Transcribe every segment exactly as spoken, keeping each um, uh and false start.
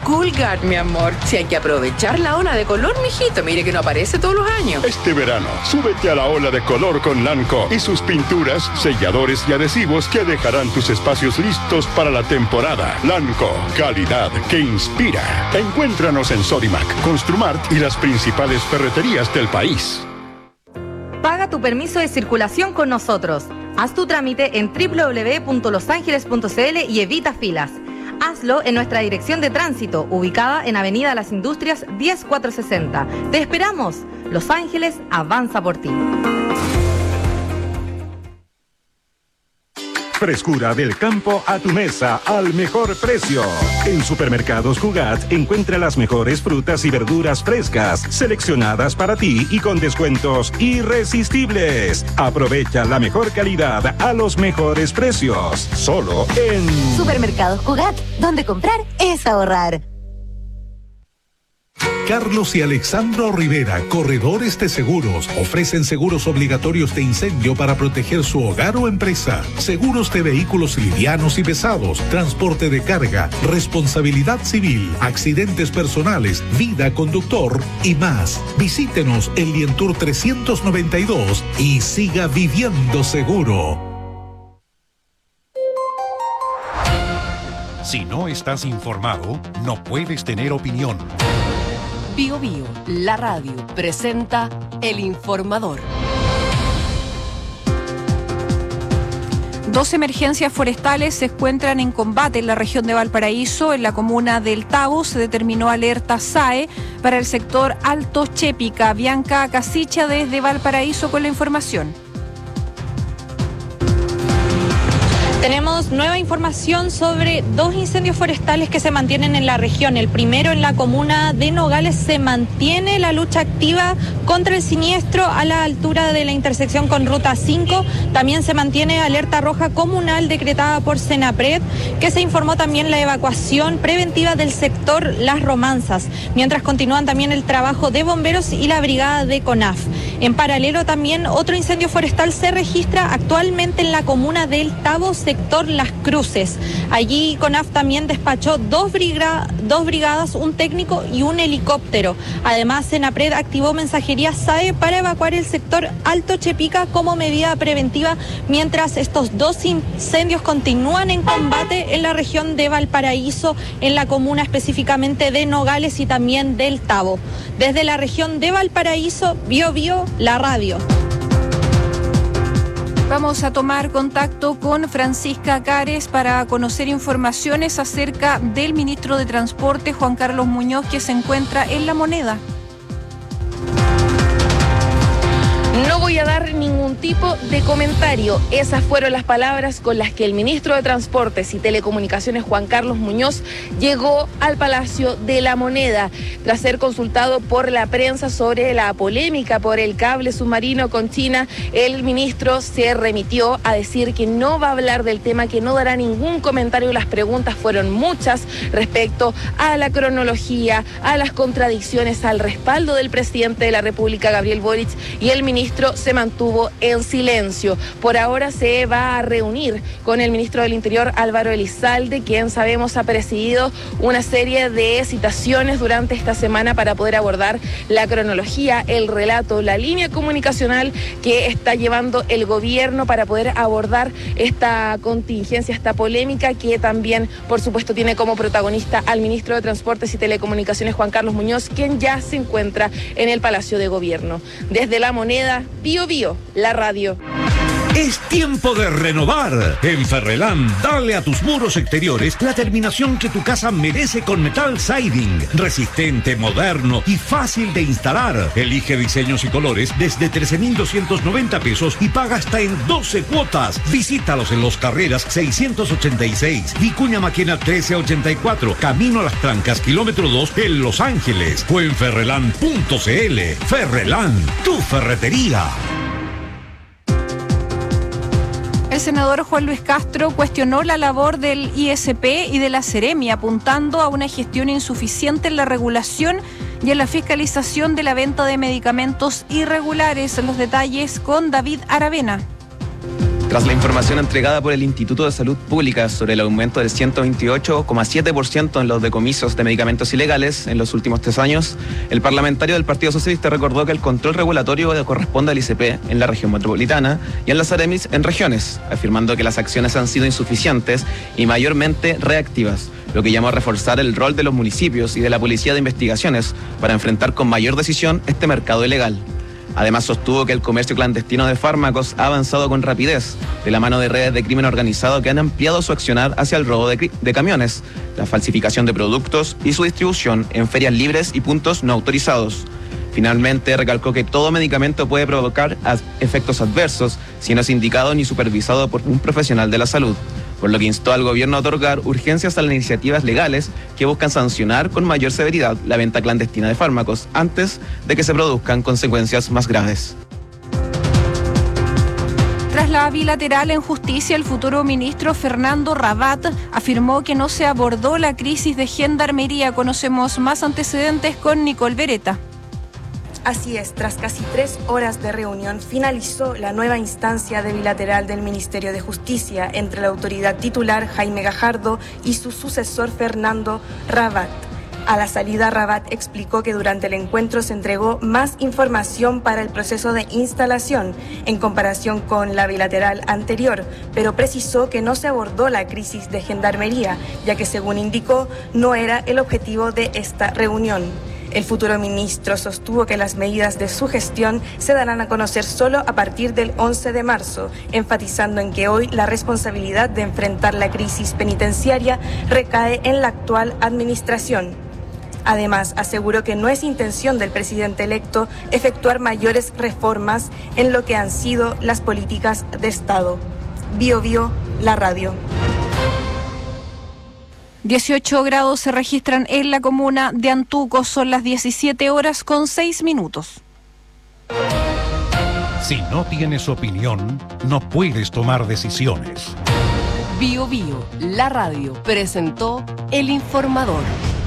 Coolgard, mi amor. Si hay que aprovechar la ola de color, mijito. Mire que no aparece todos los años. Este verano, súbete a la ola de color con Lanco y sus pinturas, selladores y adhesivos que dejarán tus espacios listos para la temporada. Lanco, calidad que inspira. Encuéntranos en Sodimac, Construmart y las principales ferreterías del país. Paga tu permiso de circulación con nosotros. Haz tu trámite en doble u doble u doble u punto los ángeles punto c l y evita filas. Hazlo en nuestra dirección de tránsito, ubicada en Avenida Las Industrias diez mil cuatrocientos sesenta. ¡Te esperamos! Los Ángeles avanza por ti. Frescura del campo a tu mesa al mejor precio. En Supermercados Cugat encuentra las mejores frutas y verduras frescas, seleccionadas para ti y con descuentos irresistibles. Aprovecha la mejor calidad a los mejores precios. Solo en Supermercados Cugat, donde comprar es ahorrar. Carlos y Alexandro Rivera, corredores de seguros, ofrecen seguros obligatorios de incendio para proteger su hogar o empresa, seguros de vehículos livianos y pesados, transporte de carga, responsabilidad civil, accidentes personales, vida conductor y más. Visítenos en Lientour trescientos noventa y dos y siga viviendo seguro. Si no estás informado, no puedes tener opinión. Bio Bio, la radio, presenta El Informador. Dos emergencias forestales se encuentran en combate en la región de Valparaíso. En la comuna del Tabo se determinó alerta S A E para el sector Alto Chépica. Bianca Casicha desde Valparaíso con la información. Tenemos nueva información sobre dos incendios forestales que se mantienen en la región. El primero en la comuna de Nogales. Se mantiene la lucha activa contra el siniestro a la altura de la intersección con Ruta cinco. También se mantiene alerta roja comunal decretada por Senapred, que se informó también la evacuación preventiva del sector Las Romanzas, mientras continúan también el trabajo de bomberos y la brigada de CONAF. En paralelo también otro incendio forestal se registra actualmente en la comuna del Tabo, sector Las Cruces. Allí CONAF también despachó dos, briga, dos brigadas, un técnico y un helicóptero. Además, Senapred activó mensajería S A E para evacuar el sector Alto Chepica como medida preventiva, mientras estos dos incendios continúan en combate en la región de Valparaíso, en la comuna específicamente de Nogales y también del Tabo. Desde la región de Valparaíso, Bio Bio, la radio. Vamos a tomar contacto con Francisca Cares para conocer informaciones acerca del ministro de Transporte, Juan Carlos Muñoz, que se encuentra en La Moneda. No voy a dar ningún tipo de comentario. Esas fueron las palabras con las que el ministro de Transportes y Telecomunicaciones, Juan Carlos Muñoz, llegó al Palacio de la Moneda tras ser consultado por la prensa sobre la polémica por el cable submarino con China. El ministro se remitió a decir que no va a hablar del tema, que no dará ningún comentario. Las preguntas fueron muchas respecto a la cronología, a las contradicciones, al respaldo del presidente de la República, Gabriel Boric, y el ministro se mantuvo en silencio. Por ahora se va a reunir con el ministro del Interior, Álvaro Elizalde, quien sabemos ha presidido una serie de citaciones durante esta semana para poder abordar la cronología, el relato, la línea comunicacional que está llevando el gobierno para poder abordar esta contingencia, esta polémica que también, por supuesto, tiene como protagonista al ministro de Transportes y Telecomunicaciones, Juan Carlos Muñoz, quien ya se encuentra en el Palacio de Gobierno. Desde La Moneda, Bio Bio, la radio. Es tiempo de renovar. En Ferrelán, dale a tus muros exteriores la terminación que tu casa merece con Metal Siding. Resistente, moderno y fácil de instalar. Elige diseños y colores desde trece mil doscientos noventa pesos y paga hasta en doce cuotas. Visítalos en Los Carreras seiscientos ochenta y seis, Vicuña Maquena trece ochenta y cuatro, Camino a las Trancas, kilómetro dos, en Los Ángeles. O en ferrelán punto c l. Ferrelán, tu ferretería. El senador Juan Luis Castro cuestionó la labor del I S P y de la Seremi, apuntando a una gestión insuficiente en la regulación y en la fiscalización de la venta de medicamentos irregulares. Los detalles con David Aravena. Tras la información entregada por el Instituto de Salud Pública sobre el aumento del ciento veintiocho coma siete por ciento en los decomisos de medicamentos ilegales en los últimos tres años, el parlamentario del Partido Socialista recordó que el control regulatorio corresponde al I C P en la región metropolitana y en las AREMIS en regiones, afirmando que las acciones han sido insuficientes y mayormente reactivas, lo que llamó a reforzar el rol de los municipios y de la Policía de Investigaciones para enfrentar con mayor decisión este mercado ilegal. Además, sostuvo que el comercio clandestino de fármacos ha avanzado con rapidez, de la mano de redes de crimen organizado que han ampliado su accionar hacia el robo de, de camiones, la falsificación de productos y su distribución en ferias libres y puntos no autorizados. Finalmente, recalcó que todo medicamento puede provocar efectos adversos si no es indicado ni supervisado por un profesional de la salud, por lo que instó al gobierno a otorgar urgencias a las iniciativas legales que buscan sancionar con mayor severidad la venta clandestina de fármacos antes de que se produzcan consecuencias más graves. Tras la bilateral en justicia, el futuro ministro Fernando Rabat afirmó que no se abordó la crisis de gendarmería. Conocemos más antecedentes con Nicole Beretta. Así es, tras casi tres horas de reunión, finalizó la nueva instancia de bilateral del Ministerio de Justicia entre la autoridad titular, Jaime Gajardo, y su sucesor, Fernando Rabat. A la salida, Rabat explicó que durante el encuentro se entregó más información para el proceso de instalación en comparación con la bilateral anterior, pero precisó que no se abordó la crisis de gendarmería, ya que, según indicó, no era el objetivo de esta reunión. El futuro ministro sostuvo que las medidas de su gestión se darán a conocer solo a partir del once de marzo, enfatizando en que hoy la responsabilidad de enfrentar la crisis penitenciaria recae en la actual administración. Además, aseguró que no es intención del presidente electo efectuar mayores reformas en lo que han sido las políticas de Estado. Bio Bio, la radio. dieciocho grados se registran en la comuna de Antuco, son las diecisiete horas con seis minutos. Si no tienes opinión, no puedes tomar decisiones. Bio Bio, la radio, presentó El Informador.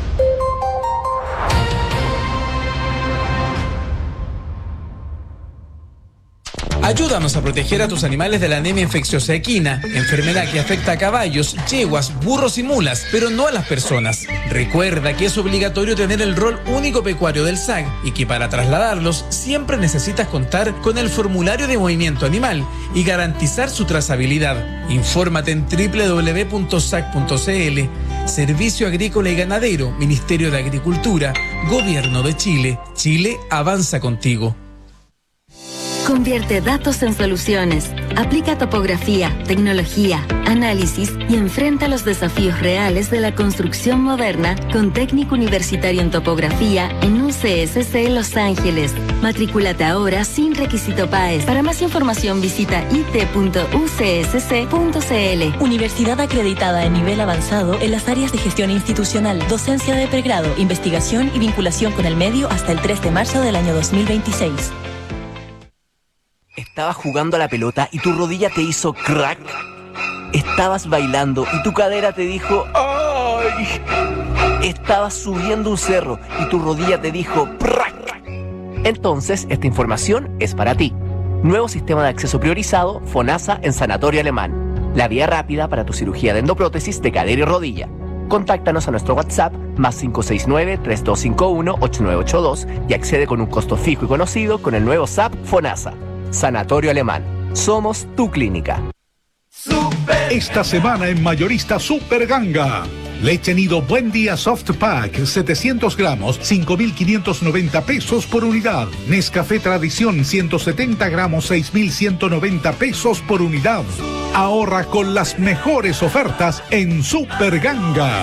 Ayúdanos a proteger a tus animales de la anemia infecciosa equina, enfermedad que afecta a caballos, yeguas, burros y mulas, pero no a las personas. Recuerda que es obligatorio tener el rol único pecuario del S A C y que para trasladarlos siempre necesitas contar con el formulario de movimiento animal y garantizar su trazabilidad. Infórmate en doble u doble u doble u punto sac punto c l. Servicio Agrícola y Ganadero, Ministerio de Agricultura, Gobierno de Chile. Chile avanza contigo. Convierte datos en soluciones. Aplica topografía, tecnología, análisis y enfrenta los desafíos reales de la construcción moderna con técnico universitario en topografía en U C S C Los Ángeles. Matrículate ahora sin requisito P A E S. Para más información visita i t punto u c s c punto c l. Universidad acreditada en nivel avanzado en las áreas de gestión institucional, docencia de pregrado, investigación y vinculación con el medio hasta el tres de marzo del año dos mil veintiséis. Estabas jugando a la pelota y tu rodilla te hizo crack. Estabas bailando y tu cadera te dijo ¡ay! Estabas subiendo un cerro y tu rodilla te dijo ¡prac! Entonces, esta información es para ti. Nuevo sistema de acceso priorizado FONASA en Sanatorio Alemán. La vía rápida para tu cirugía de endoprótesis de cadera y rodilla. Contáctanos a nuestro WhatsApp más cinco seis nueve, tres dos cinco uno, ocho nueve ocho dos y accede con un costo fijo y conocido con el nuevo S A P FONASA. Sanatorio Alemán. Somos tu clínica. Esta semana en Mayorista Super Ganga. Leche Nido Buen Día Soft Pack, setecientos gramos, cinco mil quinientos noventa pesos por unidad. Nescafé Tradición, ciento setenta gramos, seis mil ciento noventa pesos por unidad. Ahorra con las mejores ofertas en Super Ganga.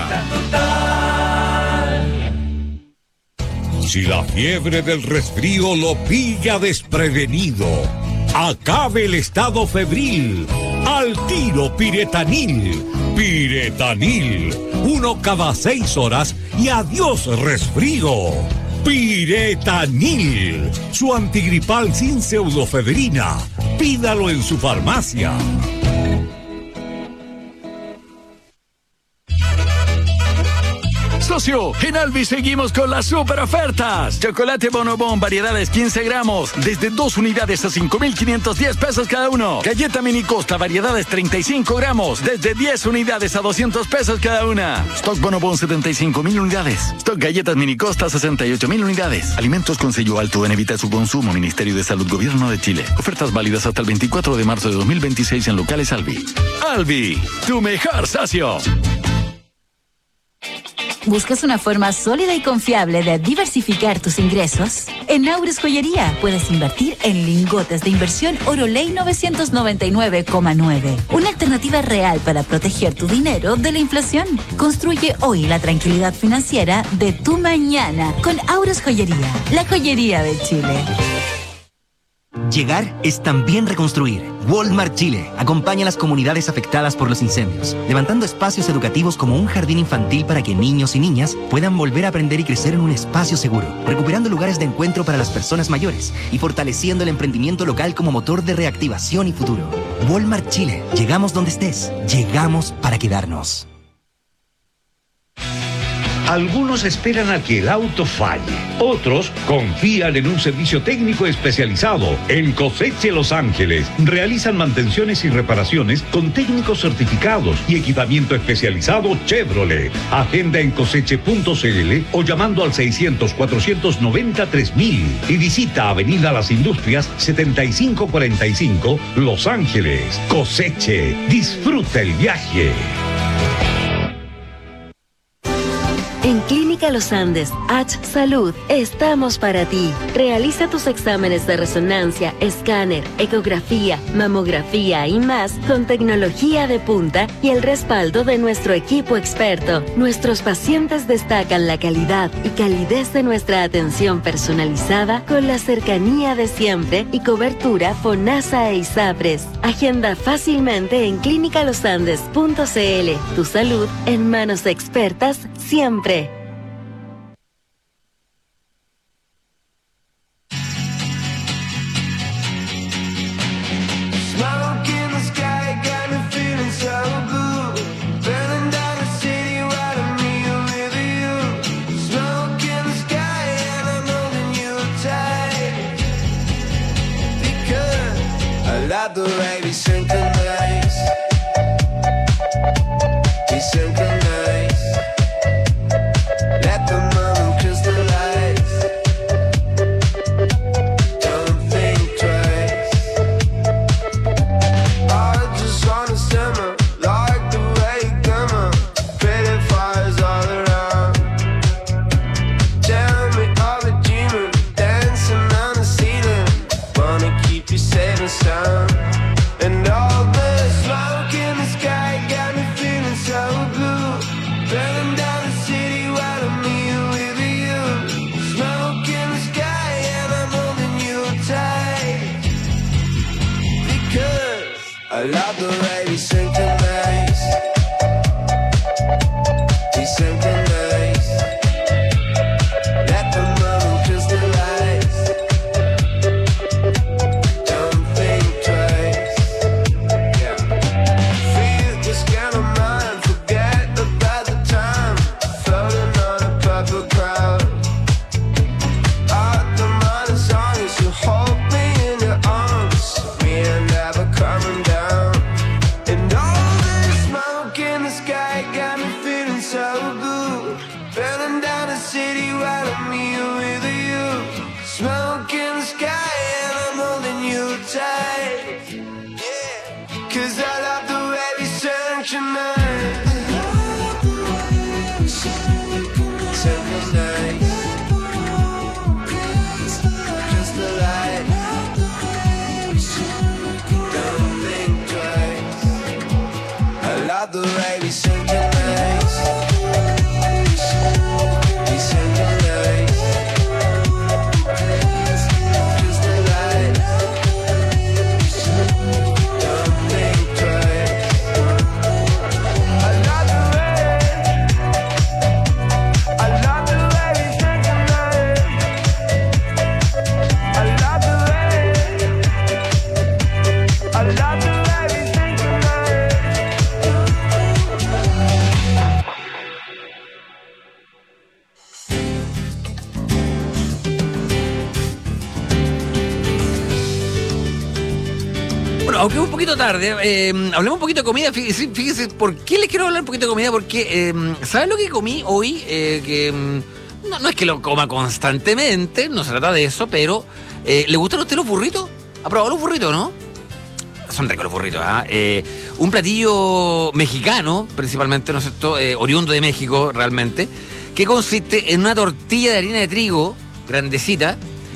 Si la fiebre del resfrío lo pilla desprevenido, acabe el estado febril. Al tiro Piretanil. Piretanil. Uno cada seis horas y adiós resfrío. Piretanil. Su antigripal sin pseudofebrina. Pídalo en su farmacia. socio! En Albi seguimos con las super ofertas. Chocolate Bonobón, variedades quince gramos, desde dos unidades a cinco mil quinientos diez pesos cada uno. Galleta Mini Costa, variedades treinta y cinco gramos, desde diez unidades a doscientos pesos cada una. Stock Bonobón, setenta y cinco mil unidades. Stock Galletas Mini Costa, sesenta y ocho mil unidades. Alimentos con sello alto en evita su consumo. Ministerio de Salud, Gobierno de Chile. Ofertas válidas hasta el veinticuatro de marzo de dos mil veintiséis en locales Albi. Albi, tu mejor socio. ¿Buscas una forma sólida y confiable de diversificar tus ingresos? En Aures Joyería puedes invertir en lingotes de inversión Oro Ley novecientos noventa y nueve coma nueve. Una alternativa real para proteger tu dinero de la inflación. Construye hoy la tranquilidad financiera de tu mañana con Aures Joyería, la joyería de Chile. Llegar es también reconstruir. Walmart Chile acompaña a las comunidades afectadas por los incendios, levantando espacios educativos como un jardín infantil para que niños y niñas puedan volver a aprender y crecer en un espacio seguro, recuperando lugares de encuentro para las personas mayores y fortaleciendo el emprendimiento local como motor de reactivación y futuro. Walmart Chile. Llegamos donde estés. Llegamos para quedarnos. Algunos esperan a que el auto falle. Otros confían en un servicio técnico especializado. En Coseche Los Ángeles realizan mantenciones y reparaciones con técnicos certificados y equipamiento especializado Chevrolet. Agenda en coseche punto c l o llamando al seiscientos, cuatrocientos noventa, tres mil y visita Avenida Las Industrias setenta y cinco cuarenta y cinco Los Ángeles. Coseche, disfruta el viaje. En Clínica Los Andes, H Salud, estamos para ti. Realiza tus exámenes de resonancia, escáner, ecografía, mamografía y más con tecnología de punta y el respaldo de nuestro equipo experto. Nuestros pacientes destacan la calidad y calidez de nuestra atención personalizada con la cercanía de siempre y cobertura FONASA e ISAPRES. Agenda fácilmente en clínica los andes punto c l. Tu salud en manos expertas siempre. The way we synchronize, we synchronize. Let the moment crystallize. Don't think twice. I just wanna simmer like the way you glimmer. Pretty fires all around. Tell me of a demon dancing on the ceiling. Wanna keep you safe and sound. And all the smoke in the sky got me feeling so blue. Burning down the city while I'm here with you. Smoke in the sky and I'm holding you tight. Because I love the way we synchronize. We synchronize. Let the moment crystallize. Don't think twice. Feel this kind of mind, forget about the time. Floating on a purple cloud. Out the mind is on you, so hold me in your arms. We ain't never coming down. And all this smoke in the sky got me feeling so good. Burning down the city while I'm here with you. Smoke in the sky and I'm holding you tight. Yeah, cause I love the way we synchronize. Synchronize. Crystallize. Don't think twice. I love the way we synchronize. We synchronize. Crystallize. Don't think twice. I love the way. I love the way we synchronize. I love the way. I love the way we synchronize. Bueno, aunque es un poquito tarde, eh, hablemos un poquito de comida. Fíjese, fíjese, ¿por qué les quiero hablar un poquito de comida? Porque, eh, ¿sabes lo que comí hoy? Eh, que no, no es que lo coma constantemente, no se trata de eso, pero eh, ¿le gustan a usted los burritos? ¿Ha probado los burritos, no? Son ricos los burritos, ¿ah? ¿eh? Un platillo mexicano, principalmente, ¿no es cierto? Eh, oriundo de México, realmente, que consiste en una tortilla de harina de trigo, grandecita,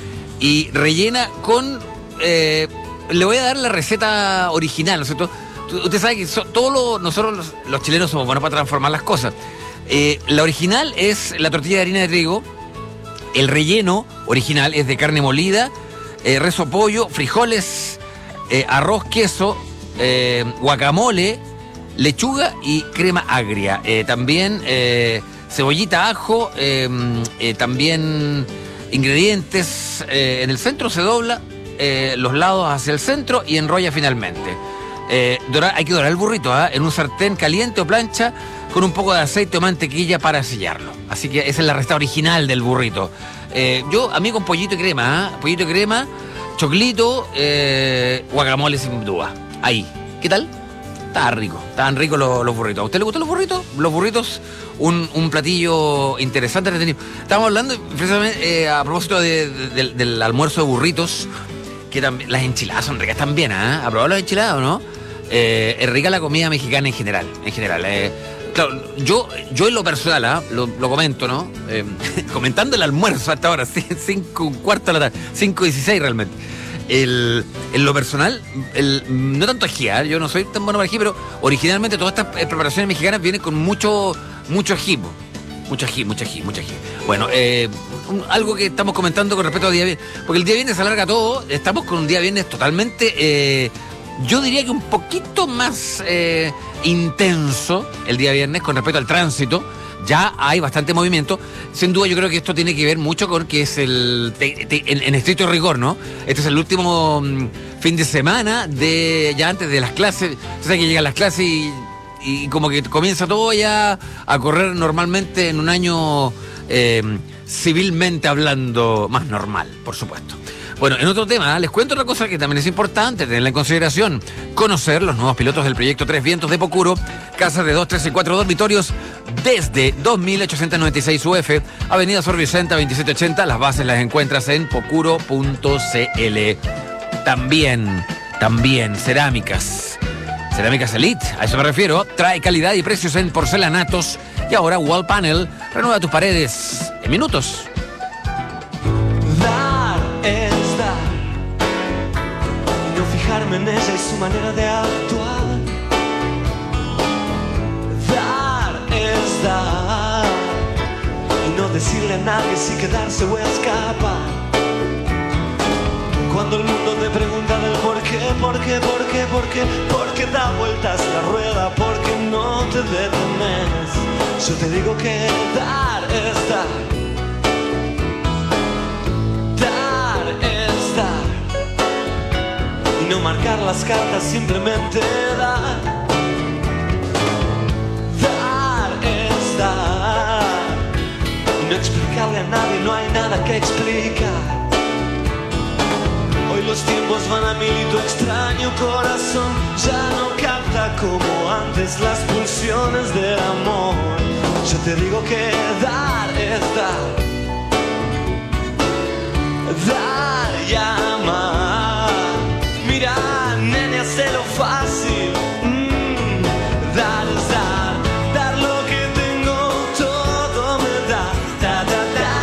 y rellena con... Eh, le voy a dar la receta original, ¿no es cierto? Usted sabe que so, todos los, nosotros los, los chilenos somos buenos para transformar las cosas. Eh, la original es la tortilla de harina de trigo. El relleno original es de carne molida, eh, rezo pollo, frijoles, eh, arroz, queso, eh, guacamole, lechuga y crema agria. Eh, también eh, cebollita, ajo, eh, eh, también ingredientes. Eh, en el centro se dobla. Eh, los lados hacia el centro y enrolla finalmente. Eh, dorar, hay que dorar el burrito ¿eh? en un sartén caliente o plancha con un poco de aceite o mantequilla para sellarlo. Así que esa es la receta original del burrito. Eh, yo, a mí con pollito y crema, ¿eh? pollito y crema, choclito, eh, guacamole sin duda. Ahí. ¿Qué tal? Estaban ricos, estaban ricos los, los burritos. ¿A usted le gustan los burritos? Los burritos, un, un platillo interesante, entretenido. Estamos hablando precisamente eh, a propósito de, de, de, del almuerzo de burritos. Que también, las enchiladas son ricas también, ¿eh? ¿Ha probado las enchiladas o no? Eh, es rica la comida mexicana en general, en general. Eh, claro, yo, yo en lo personal, ¿eh? lo, lo comento, ¿no? Eh, comentando el almuerzo hasta ahora, cinco, un cuarto de la tarde, cinco dieciséis realmente. El, en lo personal, el, no tanto ají, ¿eh? Yo no soy tan bueno para ají, pero originalmente todas estas preparaciones mexicanas vienen con mucho, mucho ají. Mucho ají, mucho ají, mucho ají. Bueno, eh, un, algo que estamos comentando con respecto al día viernes, porque el día viernes se alarga todo, estamos con un día viernes totalmente, eh, yo diría que un poquito más eh, intenso el día viernes con respecto al tránsito. Ya hay bastante movimiento. Sin duda yo creo que esto tiene que ver mucho con que es el, te, te, en, en estricto rigor, ¿no? Este es el último um, fin de semana de ya antes de las clases. O sea que llegan las clases y... y como que comienza todo ya a correr normalmente en un año eh, civilmente hablando más normal, por supuesto. Bueno, en otro tema, les cuento otra cosa que también es importante tenerla en consideración. Conocer los nuevos pilotos del proyecto Tres Vientos de Pocuro, casas de dos, tres y cuatro dormitorios desde dos mil ochocientos noventa y seis U F, Avenida Sor Vicenta veintisiete ochenta. Las bases las encuentras en pocuro punto c l. También, también, cerámicas. Cerámicas Elite, a eso me refiero. Trae calidad y precios en porcelanatos. Y ahora Wall Panel renueva tus paredes en minutos. Dar es dar. Y no fijarme en ella y su manera de actuar. Dar es dar. Y no decirle a nadie si quedarse o escapar. Cuando el mundo te pregunta del por qué, por qué, por qué, por qué, por qué da vueltas la rueda, por qué no te detenes, yo te digo que dar es dar. Dar es dar. Y no marcar las cartas, simplemente dar. Dar es dar. Y no explicarle a nadie, no hay nada que explicar. Hoy los tiempos van a mil y tu extraño corazón ya no capta como antes las pulsiones del amor. Yo te digo que dar es dar. Dar y amar. Mira, nene, hazlo fácil. Mm, dar es dar. Dar lo que tengo, todo me da. Da, da, da.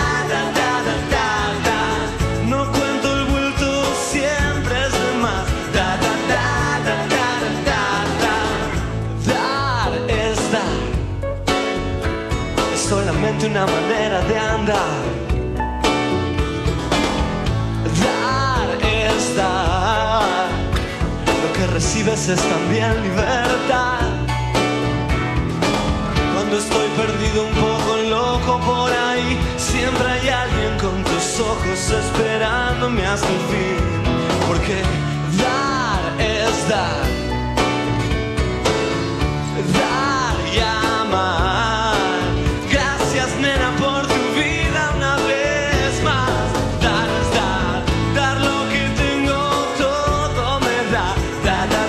Solamente una manera de andar. Dar es dar. Lo que recibes es también libertad. Cuando estoy perdido, un poco loco por ahí, siempre hay alguien con tus ojos esperándome hasta el fin. Porque dar es dar. Dar y amar. Nena, por tu vida una vez más. Dar es dar, dar lo que tengo, todo me da. Da, da,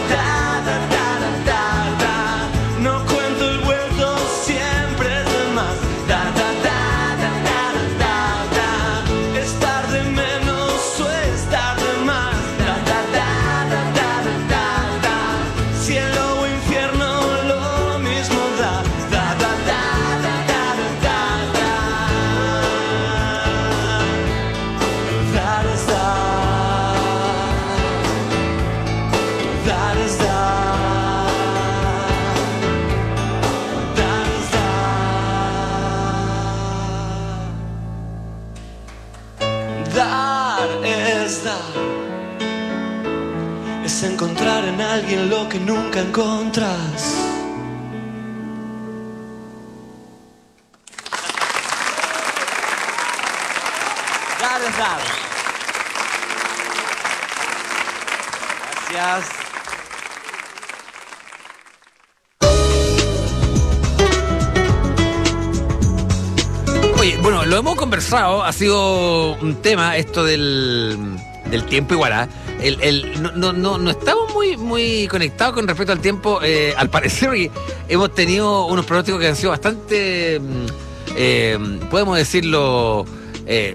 Dar es dar, es encontrar en alguien lo que nunca encontras. Dar es dar. Gracias. Oye, bueno, lo hemos conversado, ha sido un tema esto del, del tiempo igual, ¿ah? El, el, no, no, no, no estamos muy, muy conectados con respecto al tiempo, eh, al parecer, porque hemos tenido unos pronósticos que han sido bastante, eh, podemos decirlo, eh,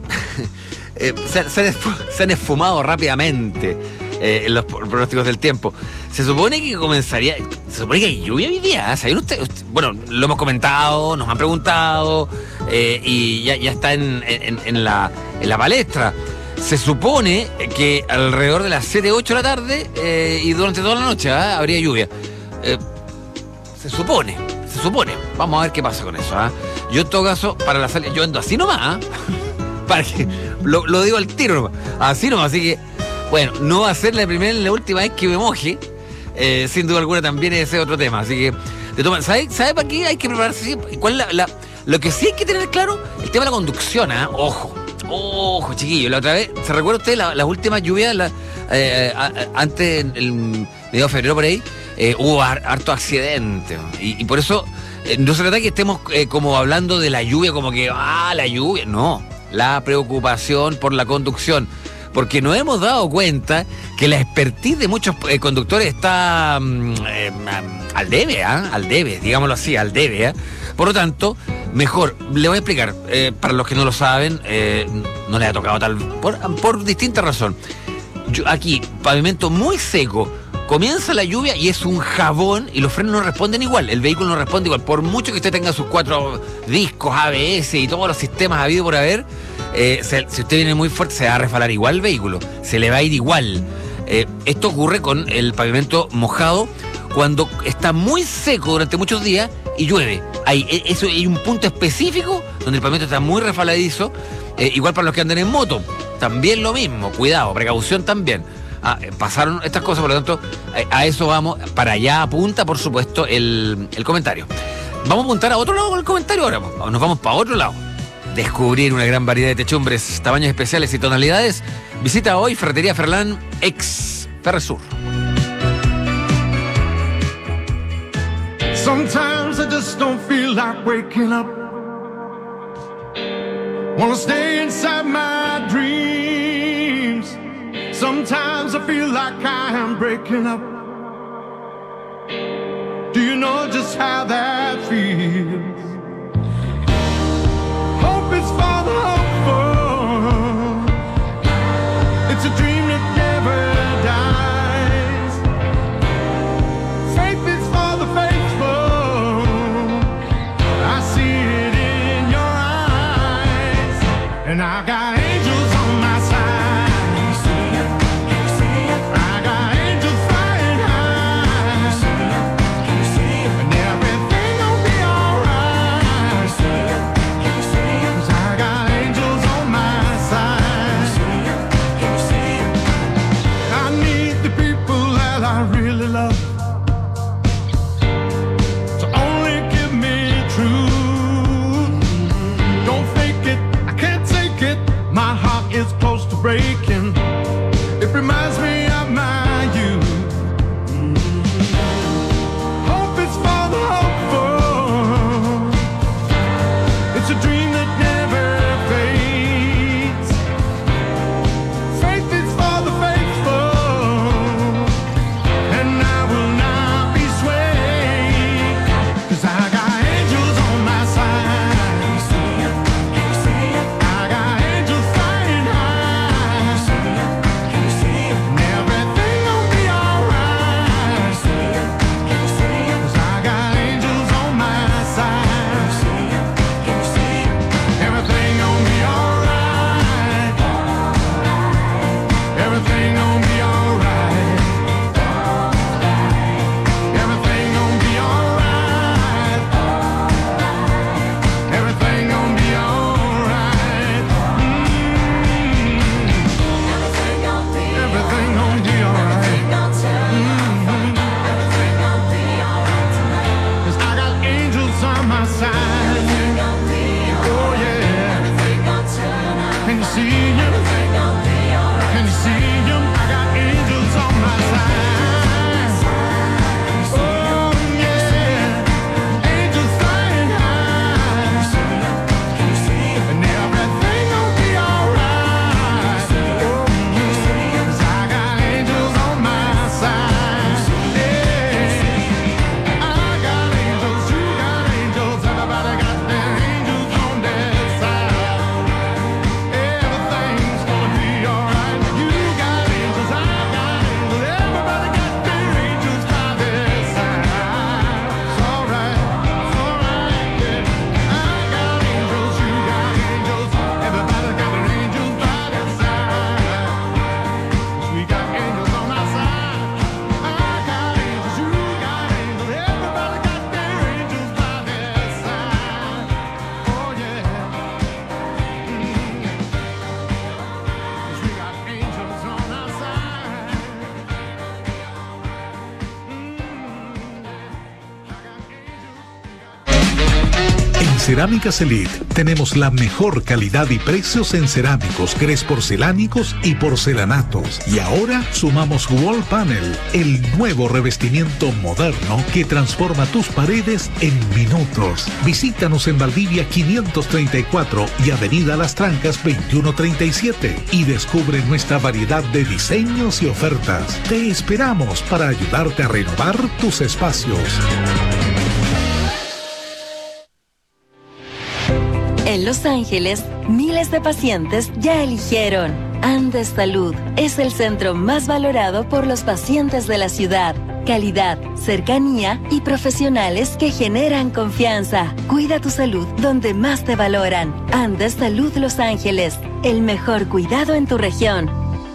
eh, se, se, han esfu- se han esfumado rápidamente eh, en los pronósticos del tiempo. Se supone que comenzaría, se supone que hay lluvia hoy día, ¿saben usted? Usted- bueno, lo hemos comentado, nos han preguntado, eh, y ya, ya está en, en, en, la, en la palestra. Se supone que alrededor de las siete, ocho de la tarde eh, y durante toda la noche, ¿eh?, habría lluvia. Eh, se supone, se supone. Vamos a ver qué pasa con eso, ¿eh? Yo en todo caso, para la salida, yo ando así nomás, ¿eh? Para que, lo, lo digo al tiro nomás, así nomás, así que, bueno, no va a ser la primera ni la última vez que me moje. Eh, sin duda alguna también ese es otro tema. Así que, de todas ¿sabe, ¿sabe para qué hay que prepararse? ¿Cuál es la, la, lo que sí hay que tener claro? El tema de la conducción, ¿eh? Ojo, ojo, chiquillo. La otra vez, ¿se recuerda usted la- las últimas lluvias? La, eh, a- a- antes, en el medio de febrero por ahí, eh, hubo har- harto accidente. Y, y por eso, eh, no se trata que estemos eh, como hablando de la lluvia, como que, ah, la lluvia. No, la preocupación por la conducción. Porque nos hemos dado cuenta que la expertise de muchos eh, conductores está mm, eh, al debe, ¿ah? Al debe, digámoslo así, al debe. ¿eh? Por lo tanto, mejor, le voy a explicar, eh, para los que no lo saben, eh, no les ha tocado tal, por, por distinta razón. Yo, aquí, pavimento muy seco, comienza la lluvia y es un jabón y los frenos no responden igual, el vehículo no responde igual, por mucho que usted tenga sus cuatro discos A B S y todos los sistemas habido por haber. Eh, se, si usted viene muy fuerte, se va a resbalar igual el vehículo, se le va a ir igual. Eh, esto ocurre con el pavimento mojado cuando está muy seco durante muchos días y llueve. Hay, eh, eso, hay un punto específico donde el pavimento está muy resbaladizo, eh, igual para los que andan en moto. También lo mismo, cuidado, precaución también. Ah, eh, pasaron estas cosas, por lo tanto, a, a eso vamos. Para allá apunta, por supuesto, el, el comentario. Vamos a apuntar a otro lado con el comentario ahora. Nos vamos para otro lado. Descubrir una gran variedad de techumbres, tamaños especiales y tonalidades. Visita hoy Ferretería Ferlán, ex Ferresur. Sometimes I just don't feel like waking up. Wanna stay inside my dreams. Sometimes I feel like I am breaking up. Do you know just how that feels? Hope is for the hopeful. It's a dream that never dies. Faith is for the faithful. I see it in your eyes. And I got angels on my side. I got angels flying high. And everything gon' be alright. 'Cause I got angels on my side. I need the people that I really love to only give me truth. Don't fake it, I can't take it. My heart is close to breaking. It reminds me of my youth. Hope is for the hopeful. It's a dream that never fades. Faith is for the faithful. And I will not be swayed. 'Cause I got angels on my side. I got angels flying high. Cerámicas Elite. Tenemos la mejor calidad y precios en cerámicos, grés porcelánicos y porcelanatos. Y ahora sumamos Wall Panel, el nuevo revestimiento moderno que transforma tus paredes en minutos. Visítanos en Valdivia quinientos treinta y cuatro y Avenida Las Trancas veintiuno treinta y siete y descubre nuestra variedad de diseños y ofertas. Te esperamos para ayudarte a renovar tus espacios. En Los Ángeles, miles de pacientes ya eligieron Andes Salud. Es el centro más valorado por los pacientes de la ciudad. Calidad, cercanía y profesionales que generan confianza. Cuida tu salud donde más te valoran. Andes Salud Los Ángeles. El mejor cuidado en tu región.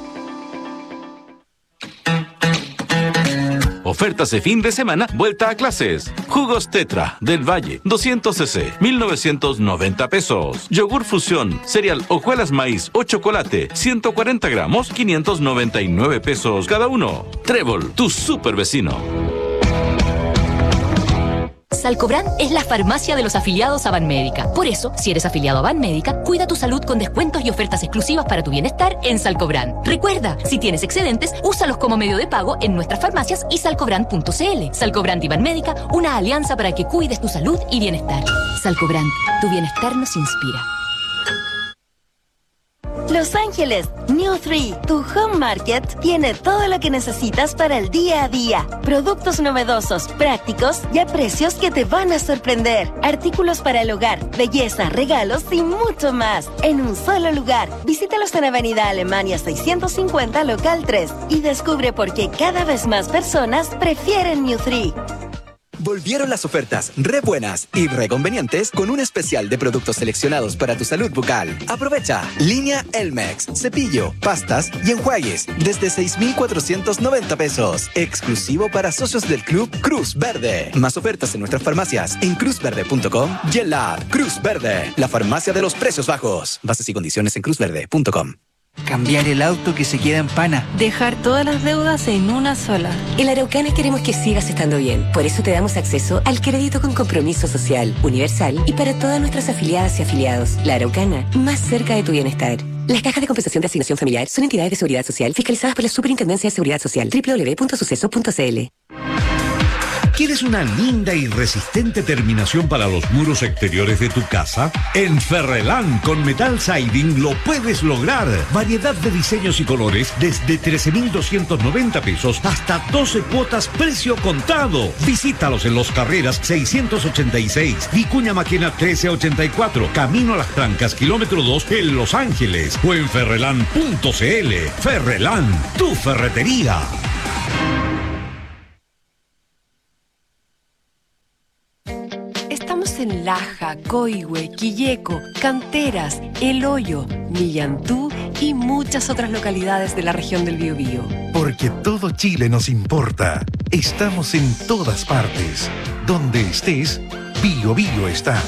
Ofertas de fin de semana, vuelta a clases. Jugos Tetra del Valle, doscientos centilitros, mil novecientos noventa pesos. Yogur Fusión, cereal hojuelas maíz o chocolate, ciento cuarenta gramos, quinientos noventa y nueve pesos cada uno. Trébol, tu super vecino. Salcobran es la farmacia de los afiliados a Banmédica. Por eso, si eres afiliado a Banmédica, cuida tu salud con descuentos y ofertas exclusivas para tu bienestar en Salcobran. Recuerda, si tienes excedentes, úsalos como medio de pago en nuestras farmacias y salcobran punto cl. Salcobran y Banmédica, una alianza para que cuides tu salud y bienestar. Salcobran, tu bienestar nos inspira. Los Ángeles, New Three, tu home market, tiene todo lo que necesitas para el día a día. Productos novedosos, prácticos y a precios que te van a sorprender. Artículos para el hogar, belleza, regalos y mucho más. En un solo lugar. Visítalos en Avenida Alemania seiscientos cincuenta, local tres. Y descubre por qué cada vez más personas prefieren New Three. Volvieron las ofertas re buenas y re convenientes con un especial de productos seleccionados para tu salud bucal. Aprovecha línea Elmex, cepillo, pastas y enjuagues desde seis mil cuatrocientos noventa pesos. Exclusivo para socios del Club Cruz Verde. Más ofertas en nuestras farmacias en cruz verde punto com y en la app Cruz Verde, la farmacia de los precios bajos. Bases y condiciones en cruz verde punto com. Cambiar el auto que se queda en pana. Dejar todas las deudas en una sola. En la Araucana queremos que sigas estando bien. Por eso te damos acceso al crédito con compromiso social, universal y para todas nuestras afiliadas y afiliados. La Araucana, más cerca de tu bienestar. Las cajas de compensación de asignación familiar son entidades de seguridad social fiscalizadas por la Superintendencia de Seguridad Social. doble u doble u doble u punto suceso punto cl. ¿Quieres una linda y resistente terminación para los muros exteriores de tu casa? En Ferrelán con Metal Siding lo puedes lograr. Variedad de diseños y colores desde trece mil doscientos noventa pesos hasta doce cuotas precio contado. Visítalos en Los Carreras seiscientos ochenta y seis, Vicuña Maquena trece ochenta y cuatro, Camino a Las Trancas, kilómetro dos en Los Ángeles o en ferrelán punto cl. Ferrelán, tu ferretería. Estamos en Laja, Coihue, Quilleco, Canteras, El Hoyo, Millantú y muchas otras localidades de la región del Biobío. Porque todo Chile nos importa. Estamos en todas partes. Donde estés, Biobío está.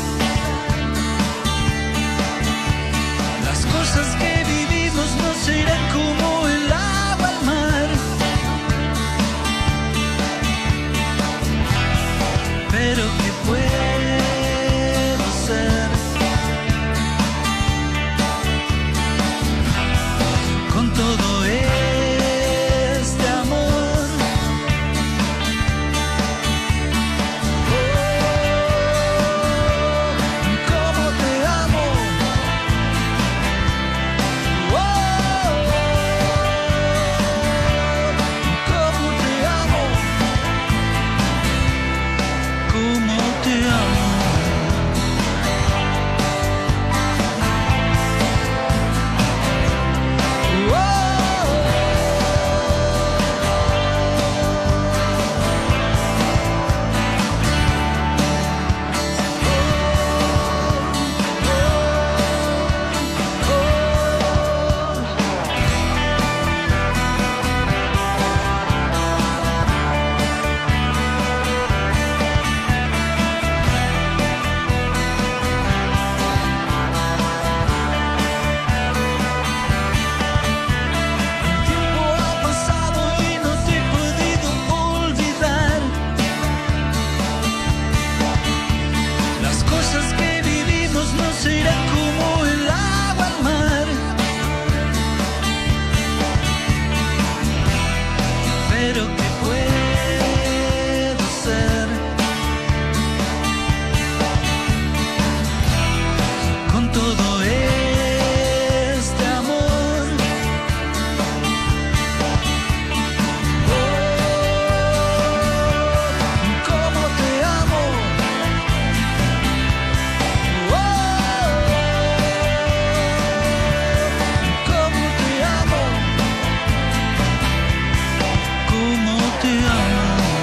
Las cosas que vivimos no serán pero ¿qué puedo ser? Con todo este amor, oh, cómo te amo, oh, cómo te amo, cómo te amo.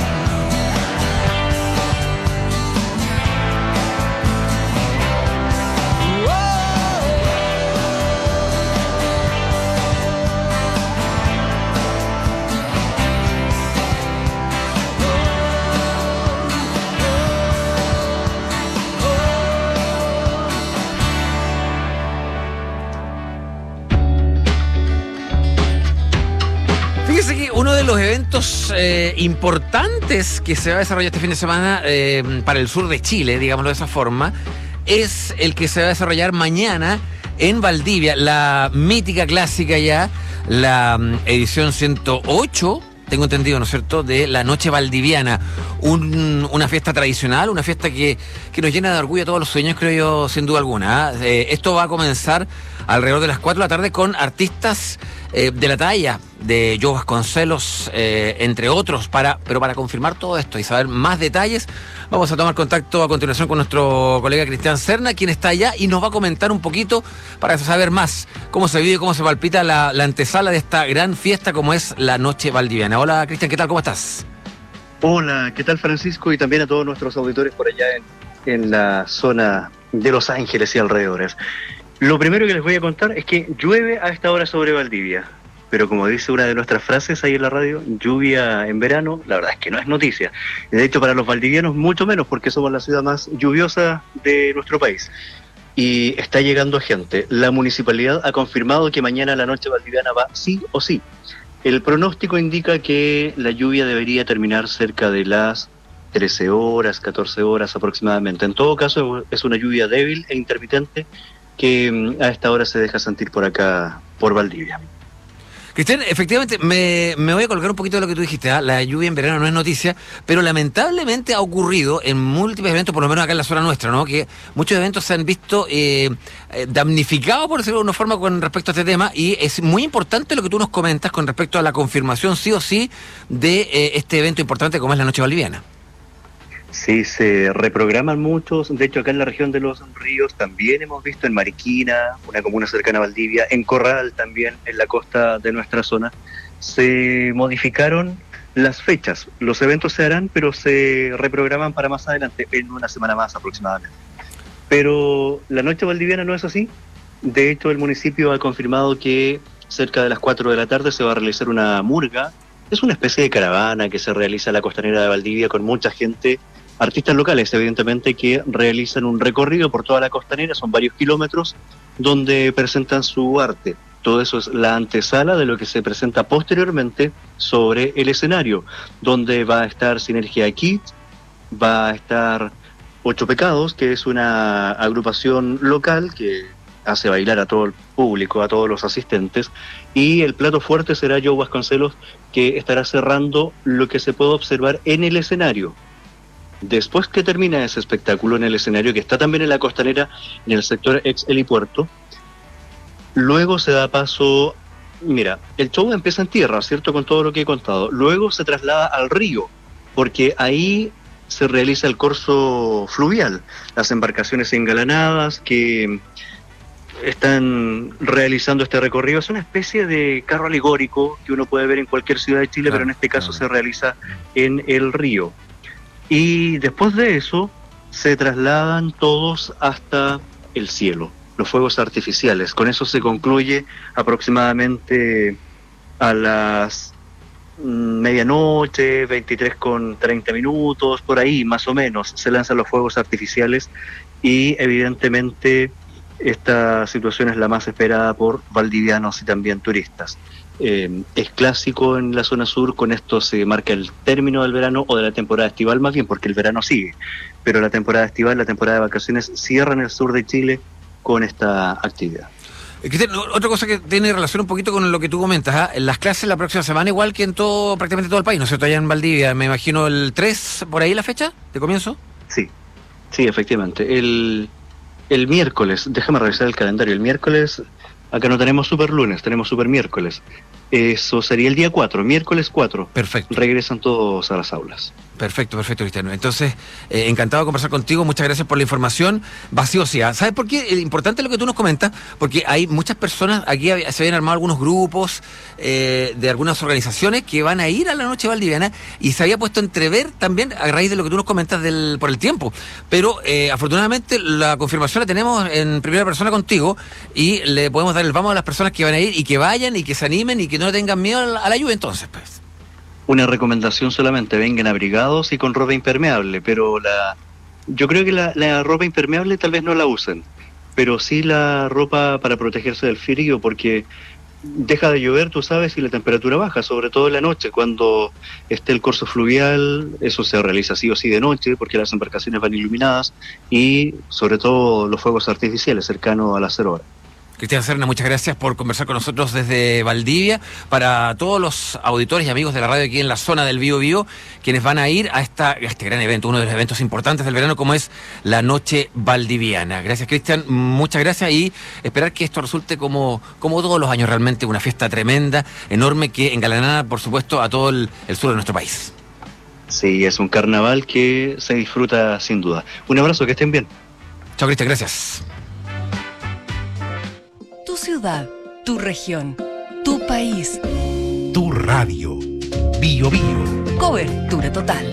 Fíjese que uno de los eventos eh, importantes que se va a desarrollar este fin de semana eh, para el sur de Chile, digámoslo de esa forma, es el que se va a desarrollar mañana en Valdivia, la mítica clásica ya, la mm, edición ciento ocho, tengo entendido, ¿no es cierto?, de la Noche Valdiviana, un, una fiesta tradicional, una fiesta que, que nos llena de orgullo a todos los sueños, creo yo, sin duda alguna. ¿eh? Eh, esto va a comenzar alrededor de las cuatro de la tarde con artistas eh, de la talla de Joe Vasconcelos, eh, entre otros, para, pero para confirmar todo esto y saber más detalles, vamos a tomar contacto a continuación con nuestro colega Cristian Serna, quien está allá y nos va a comentar un poquito para saber más cómo se vive, cómo se palpita la, la antesala de esta gran fiesta como es la Noche Valdiviana. Hola Cristian, ¿qué tal? ¿Cómo estás? Hola, ¿qué tal Francisco? Y también a todos nuestros auditores por allá en, en la zona de Los Ángeles y alrededores. Lo primero que les voy a contar es que llueve a esta hora sobre Valdivia, pero como dice una de nuestras frases ahí en la radio, lluvia en verano, la verdad es que no es noticia. De hecho, para los valdivianos mucho menos, porque somos la ciudad más lluviosa de nuestro país. Y está llegando gente. La municipalidad ha confirmado que mañana la Noche Valdiviana va sí o sí. El pronóstico indica que la lluvia debería terminar cerca de las trece horas, catorce horas aproximadamente. En todo caso, es una lluvia débil e intermitente que a esta hora se deja sentir por acá, por Valdivia. Cristian, efectivamente, me, me voy a colgar un poquito de lo que tú dijiste, ¿eh? La lluvia en verano no es noticia, pero lamentablemente ha ocurrido en múltiples eventos, por lo menos acá en la zona nuestra, ¿no? Que muchos eventos se han visto eh, damnificados, por decirlo de alguna forma, con respecto a este tema, y es muy importante lo que tú nos comentas con respecto a la confirmación, sí o sí, de eh, este evento importante como es la Noche Valdiviana. Sí, se reprograman muchos. De hecho, acá en la región de Los Ríos también hemos visto en Mariquina, una comuna cercana a Valdivia, en Corral también, en la costa de nuestra zona, se modificaron las fechas. Los eventos se harán, pero se reprograman para más adelante, en una semana más aproximadamente. Pero la Noche Valdiviana no es así. De hecho, el municipio ha confirmado que cerca de las cuatro de la tarde se va a realizar una murga. Es una especie de caravana que se realiza en la costanera de Valdivia con mucha gente, artistas locales, evidentemente, que realizan un recorrido por toda la costanera, son varios kilómetros, donde presentan su arte. Todo eso es la antesala de lo que se presenta posteriormente sobre el escenario, donde va a estar Sinergia Kids, va a estar Ocho Pecados, que es una agrupación local que hace bailar a todo el público, a todos los asistentes, y el plato fuerte será Joe Vasconcelos, que estará cerrando lo que se puede observar en el escenario. Después que termina ese espectáculo en el escenario, que está también en la costanera, en el sector ex helipuerto, luego se da paso, mira, el show empieza en tierra, ¿cierto?, con todo lo que he contado. Luego se traslada al río, porque ahí se realiza el corso fluvial, las embarcaciones engalanadas que están realizando este recorrido. Es una especie de carro alegórico que uno puede ver en cualquier ciudad de Chile, claro, pero en este caso claro. se realiza en el río. Y después de eso se trasladan todos hasta el cielo, los fuegos artificiales. Con eso se concluye aproximadamente a las medianoche, veintitrés con treinta minutos, por ahí más o menos, se lanzan los fuegos artificiales y evidentemente esta situación es la más esperada por valdivianos y también turistas. Eh, es clásico en la zona sur, con esto se marca el término del verano o de la temporada estival más bien, porque el verano sigue, pero la temporada estival, la temporada de vacaciones, cierra en el sur de Chile con esta actividad. Cristian, otra cosa que tiene relación un poquito con lo que tú comentas, ¿ah? Las clases la próxima semana igual que en todo, prácticamente todo el país, ¿no es cierto? Allá en Valdivia, me imagino el tres, por ahí la fecha de comienzo. Sí, sí, efectivamente. El, el miércoles, déjame revisar el calendario, el miércoles, acá no tenemos super lunes, tenemos super miércoles. Eso sería el día cuatro, miércoles cuatro. Perfecto. Regresan todos a las aulas. Perfecto, perfecto, Cristiano. Entonces, eh, encantado de conversar contigo, muchas gracias por la información. Vaciosidad. ¿Sabes por qué? Importante lo que tú nos comentas, porque hay muchas personas, aquí había- se habían armado algunos grupos eh, de algunas organizaciones que van a ir a la noche valdiviana y se había puesto a entrever también a raíz de lo que tú nos comentas del, por el tiempo. Pero eh, afortunadamente la confirmación la tenemos en primera persona contigo y le podemos dar el vamos a las personas que van a ir y que vayan y que se animen y que no tengan miedo a la, a la lluvia entonces, pues. Una recomendación solamente, vengan abrigados y con ropa impermeable, pero la yo creo que la, la ropa impermeable tal vez no la usen, pero sí la ropa para protegerse del frío, porque deja de llover, tú sabes, y la temperatura baja, sobre todo en la noche, cuando esté el corso fluvial, eso se realiza sí o sí de noche, porque las embarcaciones van iluminadas, y sobre todo los fuegos artificiales cercanos a las cero horas. Cristian Serna, muchas gracias por conversar con nosotros desde Valdivia. Para todos los auditores y amigos de la radio aquí en la zona del Bío Bío, quienes van a ir a, esta, a este gran evento, uno de los eventos importantes del verano, como es la Noche Valdiviana. Gracias, Cristian, muchas gracias, y esperar que esto resulte como, como todos los años, realmente una fiesta tremenda, enorme, que engalanará, por supuesto, a todo el, el sur de nuestro país. Sí, es un carnaval que se disfruta sin duda. Un abrazo, que estén bien. Chao, Cristian, gracias. Tu ciudad, tu región, tu país. Tu radio. Bío Bío. Cobertura total.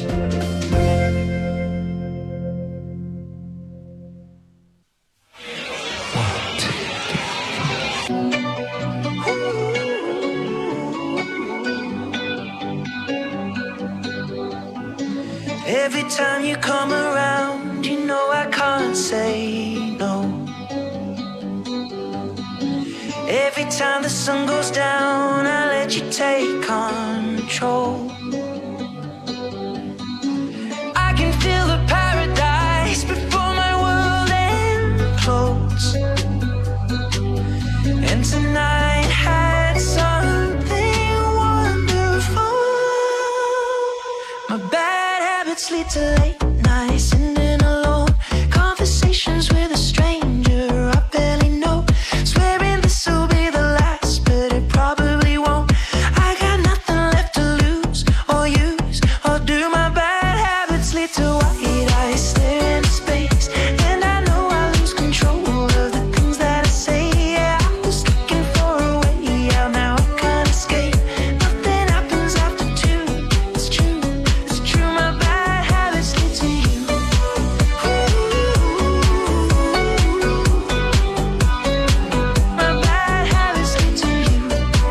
Every time you come around, you know I can't say no. Every time the sun goes down, I let you take control. I can feel the paradise before my world implodes. And tonight had something wonderful. My bad habits lead to late nights, ending alone. Conversations with a stranger I barely know. Swearing this'll be the last, but it probably won't. I got nothing left to lose or use or do. My bad habits lead to white eyes stare into space, and I know I lose control of the things that I say. Yeah, I was looking for a way out, now I can't escape. Nothing happens after two. It's true, it's true. My bad habits lead to you. My bad habits lead to you.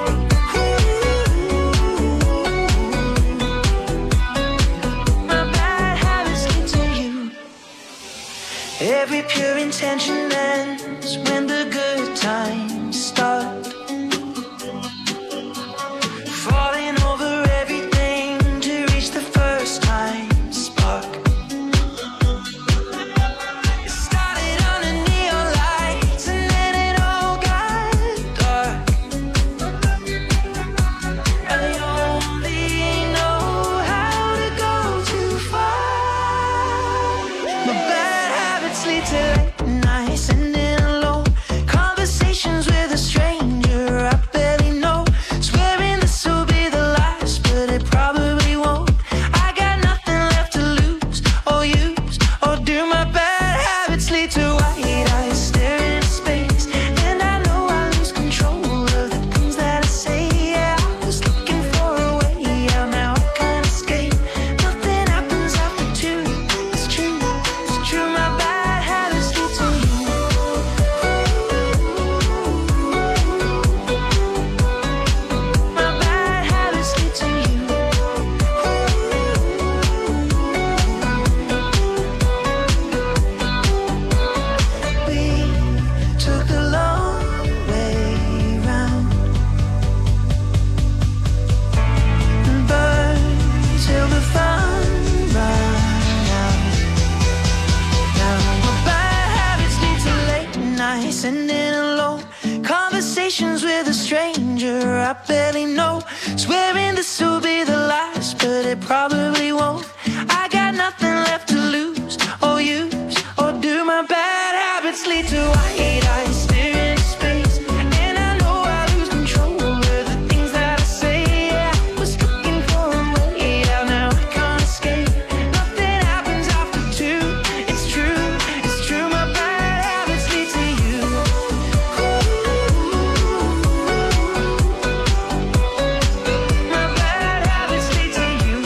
My bad habits lead to you. Every pure intention ends when the good times start. Falling over everything to reach the first time spark. It started under neon lights and then it all got dark. I only know how to go too far. My bad habits lead to late nights, ending alone. probably won't. I got nothing left to lose or use, or do my bad habits lead to white eyes staring into space? And I know I lose control of the things that I say. Yeah, I was looking for a way out, now I can't escape. Nothing happens after two. It's true, it's true. My bad habits lead to you. My bad habits lead to you.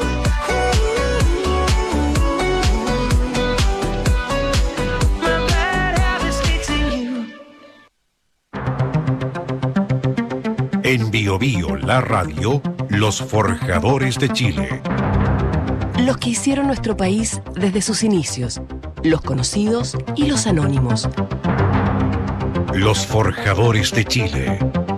My bad habits lead to you. En Bio Bio, la radio, los forjadores de Chile. Los que hicieron nuestro país desde sus inicios, los conocidos y los anónimos. Los forjadores de Chile.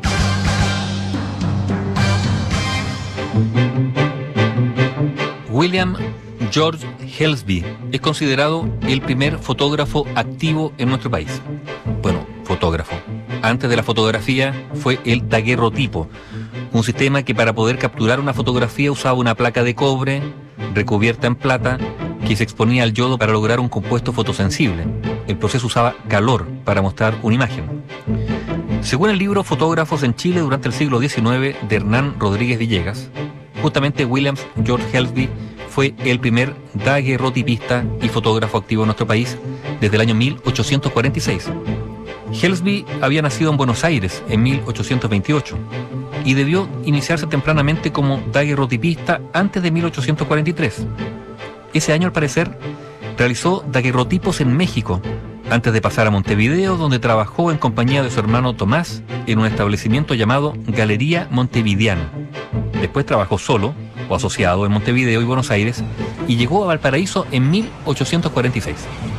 William George Helsby es considerado el primer fotógrafo activo en nuestro país. Bueno, fotógrafo. Antes de la fotografía fue el daguerrotipo, un sistema que para poder capturar una fotografía usaba una placa de cobre recubierta en plata que se exponía al yodo para lograr un compuesto fotosensible. El proceso usaba calor para mostrar una imagen. Según el libro Fotógrafos en Chile durante el siglo diecinueve de Hernán Rodríguez Villegas, justamente William George Helsby fue el primer daguerrotipista y fotógrafo activo en nuestro país desde el año mil ochocientos cuarenta y seis. Helsby había nacido en Buenos Aires en mil ochocientos veintiocho y debió iniciarse tempranamente como daguerrotipista antes de mil ochocientos cuarenta y tres. Ese año, al parecer, realizó daguerrotipos en México, antes de pasar a Montevideo, donde trabajó en compañía de su hermano Tomás en un establecimiento llamado Galería Montevideana. Después trabajó solo o asociado en Montevideo y Buenos Aires y llegó a Valparaíso en mil ochocientos cuarenta y seis.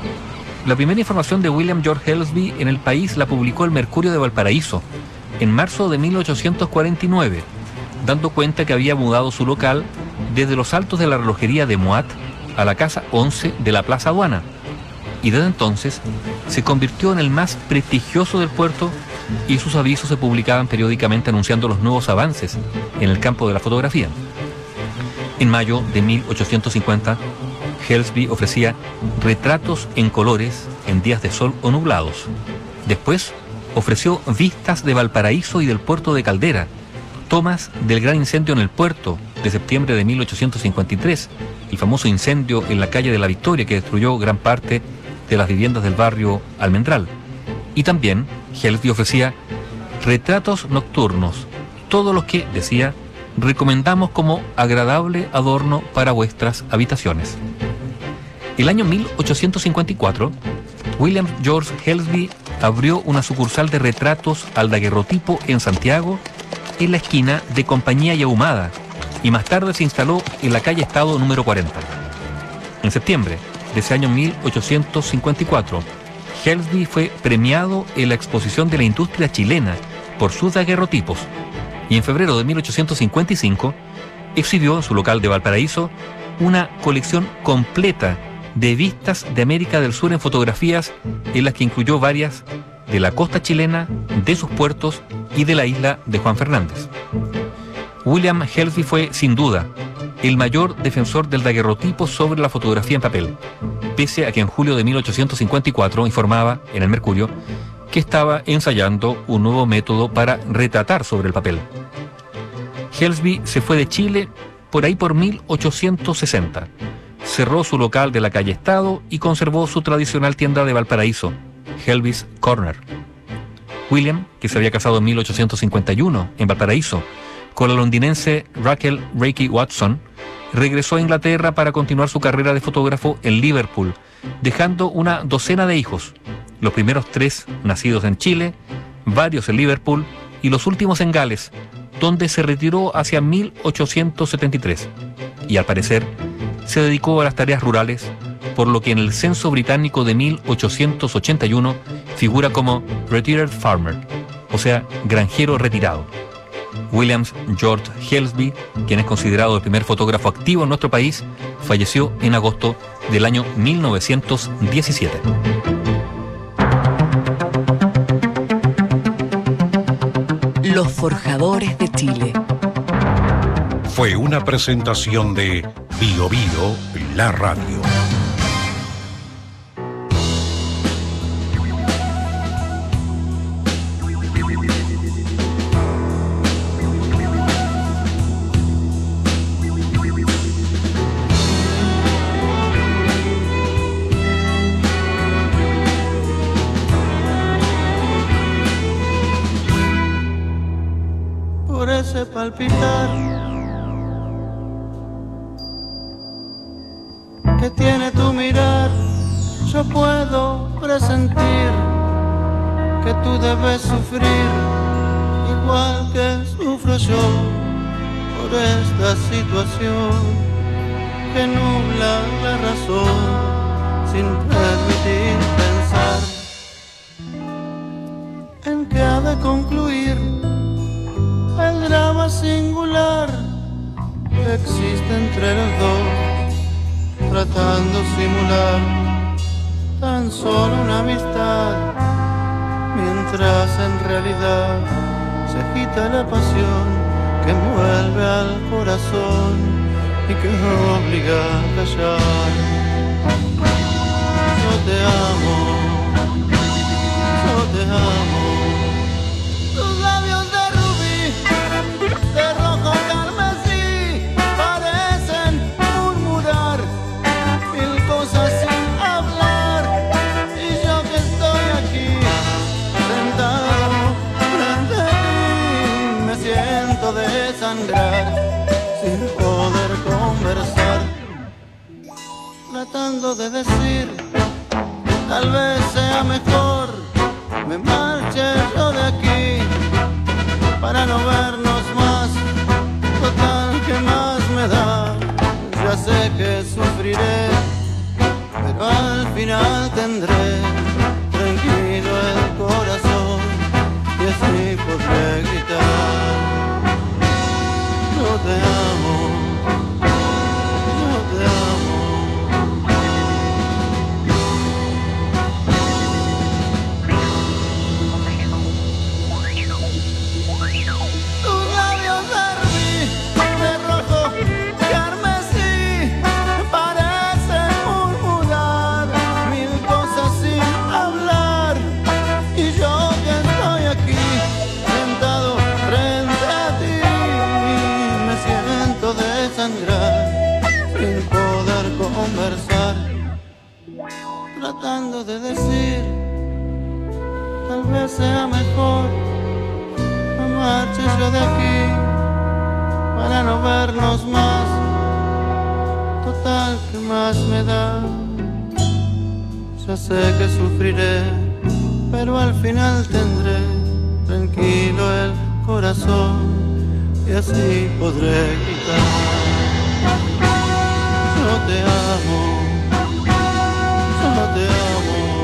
La primera información de William George Helsby en el país la publicó el Mercurio de Valparaíso en marzo de mil ochocientos cuarenta y nueve, dando cuenta que había mudado su local desde los altos de la relojería de Moat a la casa once de la Plaza Aduana, y desde entonces se convirtió en el más prestigioso del puerto y sus avisos se publicaban periódicamente anunciando los nuevos avances en el campo de la fotografía. En mayo de mil ochocientos cincuenta, Helsby ofrecía retratos en colores en días de sol o nublados. Después ofreció vistas de Valparaíso y del puerto de Caldera, tomas del gran incendio en el puerto de septiembre de mil ochocientos cincuenta y tres, el famoso incendio en la calle de la Victoria que destruyó gran parte de las viviendas del barrio Almendral. Y también Helsby ofrecía retratos nocturnos, todos los que, decía, recomendamos como agradable adorno para vuestras habitaciones. El año mil ochocientos cincuenta y cuatro, William George Helsby abrió una sucursal de retratos al daguerrotipo en Santiago, en la esquina de Compañía y Ahumada, y más tarde se instaló en la calle Estado número cuarenta. En septiembre de ese año mil ochocientos cincuenta y cuatro, Helsby fue premiado en la exposición de la industria chilena por sus daguerrotipos, y en febrero de mil ochocientos cincuenta y cinco exhibió en su local de Valparaíso una colección completa de vistas de América del Sur en fotografías, en las que incluyó varias de la costa chilena, de sus puertos y de la isla de Juan Fernández. William Helsby fue, sin duda, el mayor defensor del daguerrotipo sobre la fotografía en papel, pese a que en julio de mil ochocientos cincuenta y cuatro informaba en el Mercurio que estaba ensayando un nuevo método para retratar sobre el papel. Helsby se fue de Chile por ahí por mil ochocientos sesenta. Cerró su local de la calle Estado y conservó su tradicional tienda de Valparaíso, Helsby's Corner. William, que se había casado en mil ochocientos cincuenta y uno en Valparaíso con la londinense Rachel Reiki Watson, regresó a Inglaterra para continuar su carrera de fotógrafo en Liverpool, dejando una docena de hijos, los primeros tres nacidos en Chile, varios en Liverpool y los últimos en Gales, donde se retiró hacia mil ochocientos setenta y tres, y al parecer se dedicó a las tareas rurales, por lo que en el censo británico de mil ochocientos ochenta y uno figura como Retired Farmer, o sea, granjero retirado. William George Helsby, quien es considerado el primer fotógrafo activo en nuestro país, falleció en agosto del año mil novecientos diecisiete. Los forjadores de Chile. Fue una presentación de Bio Bio, la radio. Por ese palpitar que tiene tu mirar, yo puedo presentir que tú debes sufrir igual que sufro yo por esta situación que nubla la razón sin permitir pensar en que ha de concluir el drama singular que existe entre los dos, tratando simular tan solo una amistad, mientras en realidad se agita la pasión que envuelve al corazón y que obliga a callar. Yo te amo, yo te amo. Tus labios de rubí, de rojo carmesí, parecen murmurar mil cosas sin hablar. Y yo que estoy aquí, sentado frente a ti, me siento desangrar sin poder conversar, tratando de decir, tal vez sea mejor me marche yo de aquí para no vernos más. Total, ¿qué más me da? Ya sé que sufriré, pero al final tendré tranquilo el corazón y así podré gritar: yo te amo, yo te amo. Tus labios de rubí, de rojo carmesí, parecen murmurar mil cosas sin hablar. Y yo que estoy aquí, sentado frente a ti, me siento desangrar sin poder conversar, tratando de decir, tal vez sea mejor me marche yo de aquí para no vernos más. Total, ¿qué más me da? Ya sé que sufriré, pero al final tendré tranquilo el corazón y así podré gritar: yo te amo, yo te amo.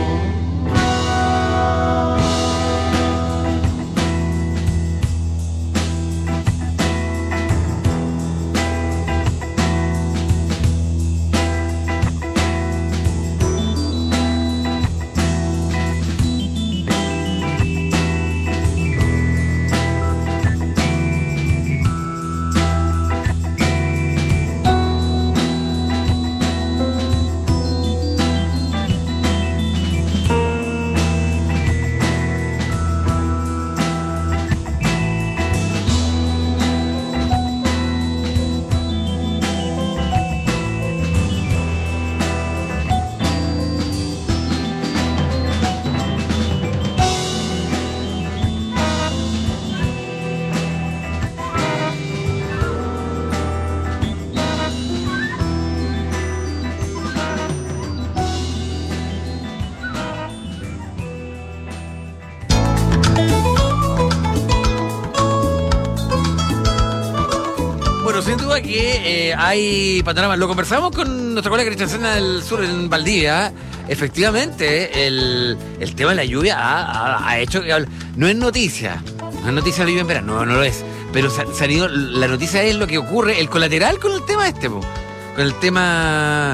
Sin duda que eh, hay panoramas. Lo conversamos con nuestra colega Cristian Sena del Sur en Valdivia. Efectivamente, el, el tema de la lluvia ha, ha, ha hecho que... No es noticia, no es noticia la lluvia en verano, no, no lo es. Pero sa- salido, la noticia es lo que ocurre, el colateral con el tema este, po, con el tema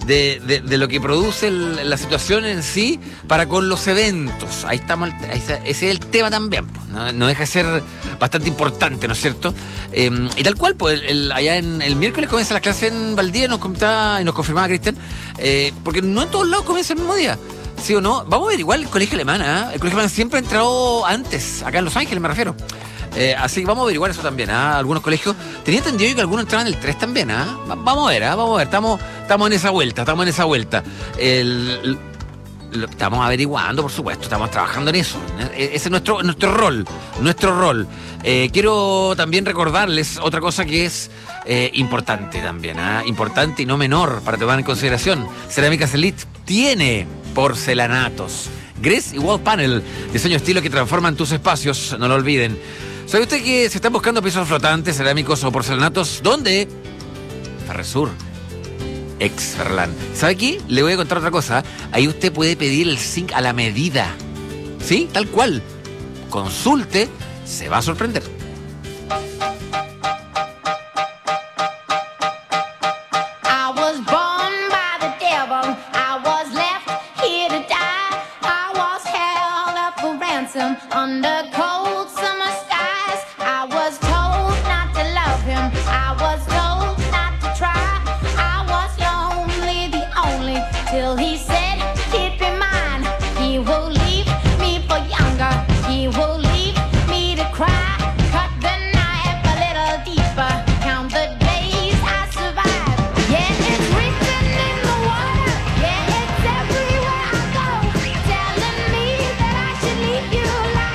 de, de, de lo que produce el, la situación en sí para con los eventos. Ahí estamos, ahí está, ese es el tema también, ¿no? No deja de ser bastante importante, ¿no es cierto? Eh, y tal cual, pues el, el, allá en el miércoles comienza la clase en Valdivia, nos comentaba y nos confirmaba Cristian, eh, porque no en todos lados comienza el mismo día. ¿Sí o no? Vamos a ver igual el colegio alemán, ¿eh? El colegio alemán siempre ha entrado antes, acá en Los Ángeles me refiero. Eh, así que vamos a averiguar eso también, ¿ah? ¿eh? Algunos colegios. Tenía entendido yo que algunos entraban el tres también, ¿ah? ¿eh? Vamos a ver, ¿ah? ¿eh? Vamos a ver. Estamos, estamos en esa vuelta, estamos en esa vuelta. El, el, lo, estamos averiguando, por supuesto, estamos trabajando en eso. Ese es nuestro, nuestro rol, nuestro rol. Eh, quiero también recordarles otra cosa que es eh, importante también, ¿ah? ¿eh? Importante y no menor para tomar en consideración. Cerámicas Elite tiene porcelanatos. Gres y Wall Panel, diseño estilo que transforman tus espacios, no lo olviden. ¿Sabe usted que se están buscando pisos flotantes, cerámicos o porcelanatos? ¿Dónde? Ferresur, ex Ferland. ¿Sabe qué? Le voy a contar otra cosa. Ahí usted puede pedir el zinc a la medida. ¿Sí? Tal cual. Consulte, se va a sorprender. Under cold summer skies, I was told not to love him. I was told not to try. I was lonely, the only, till he said, keep in mind, he will leave me for younger. He will leave me to cry. Cut the knife a little deeper. Count the days I survived. Yeah, it's written in the water. Yeah, it's everywhere I go. Telling me that I should leave you.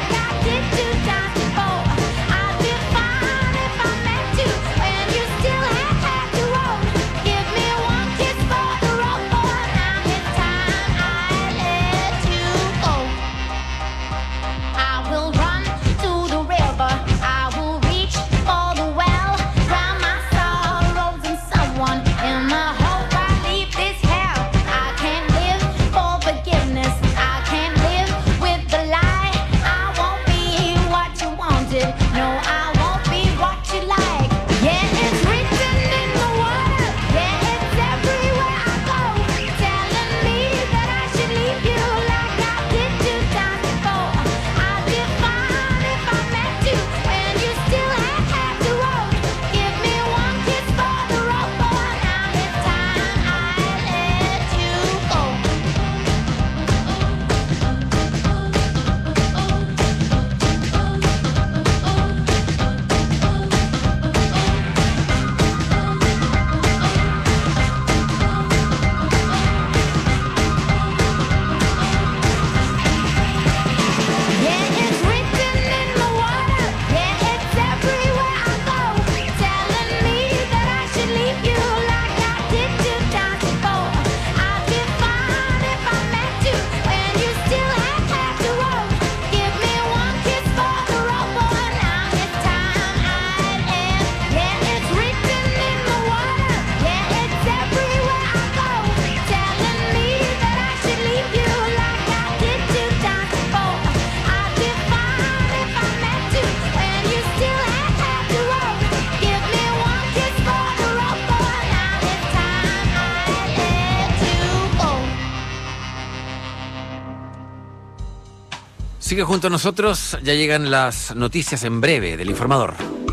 Sigue junto a nosotros, ya llegan las noticias en breve del Informador.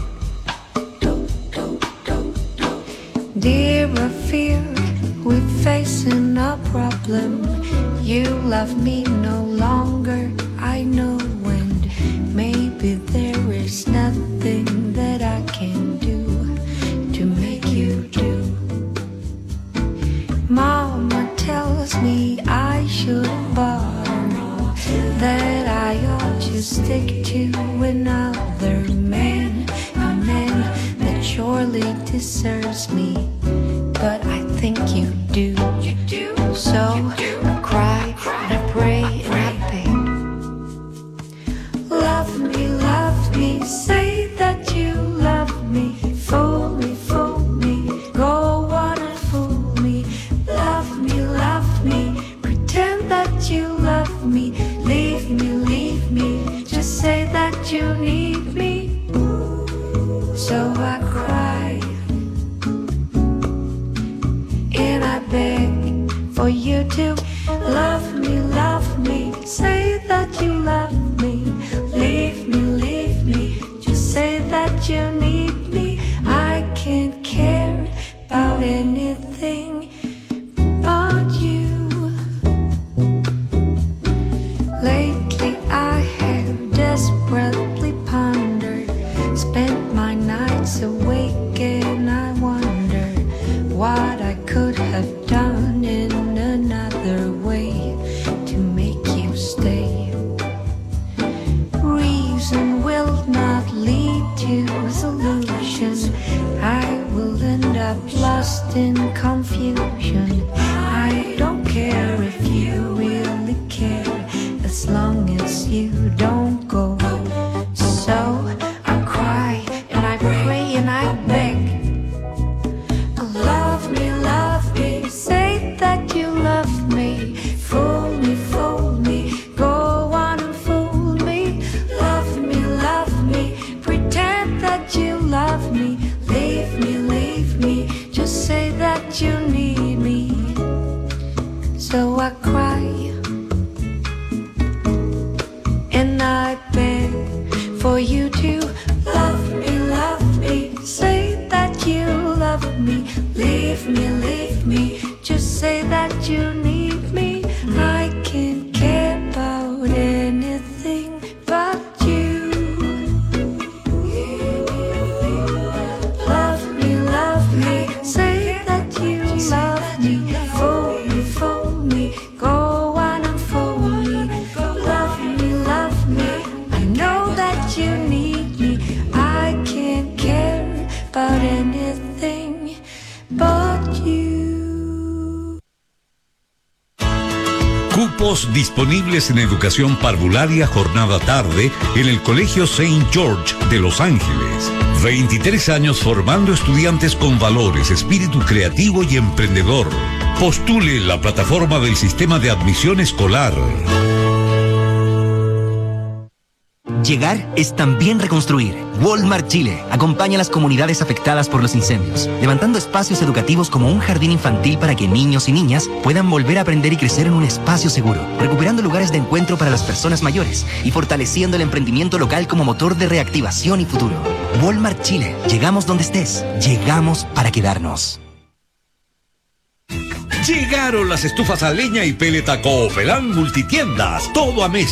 Dear, I fear we're facing a problem. You love me no longer, I know, and maybe there is nothing that I can do to make you do. Mama tells me I shouldn't bother, that I ought to stick to another man, a man that surely deserves me, but I think you do. You do. So I cry, and I pray, and I beg. Love me, love me, say that you love me. Fool me, fool me, go on and fool me. Love me, love me, pretend that you love me. Leave me, leave me, just say that you need me. So I cry, for you to love me, love me. Say that you love me. Leave me, leave me. Just say that you need me. I can't care about anything but you. Lately I have desperately pondered, spent my nights awake and I wonder what I could have done in another way to make you stay. Reason will not lead to solution. I will end up lost in confusion. I don't care if you really care, as long as you don't go. So I cry and I pray and I beg. Love me, love me, say that you love me. Fool me, fool me, go on and fool me. Love me, love me, pretend that you love me. Leave me, leave me, just say that you need me. So I cry and I beg for you to love me, love me. Say that you love me. Leave me, leave me, just say that you need me. I can't care about anything but you. Love me, love me, say that you love me. Fool me, fool me, go on and fool me. Love me, love me, I know that you need me. I can't care about anything but you. Cupos disponibles en educación parvularia jornada tarde en el Colegio Saint George de Los Ángeles. veintitrés años formando estudiantes con valores, espíritu creativo y emprendedor. Postule en la plataforma del Sistema de Admisión Escolar. Llegar es también reconstruir. Walmart Chile acompaña a las comunidades afectadas por los incendios, levantando espacios educativos como un jardín infantil para que niños y niñas puedan volver a aprender y crecer en un espacio seguro, recuperando lugares de encuentro para las personas mayores y fortaleciendo el emprendimiento local como motor de reactivación y futuro. Walmart Chile, llegamos donde estés, llegamos para quedarnos. Llegaron las estufas a leña y peleta Cooperán Multitiendas, todo a mes.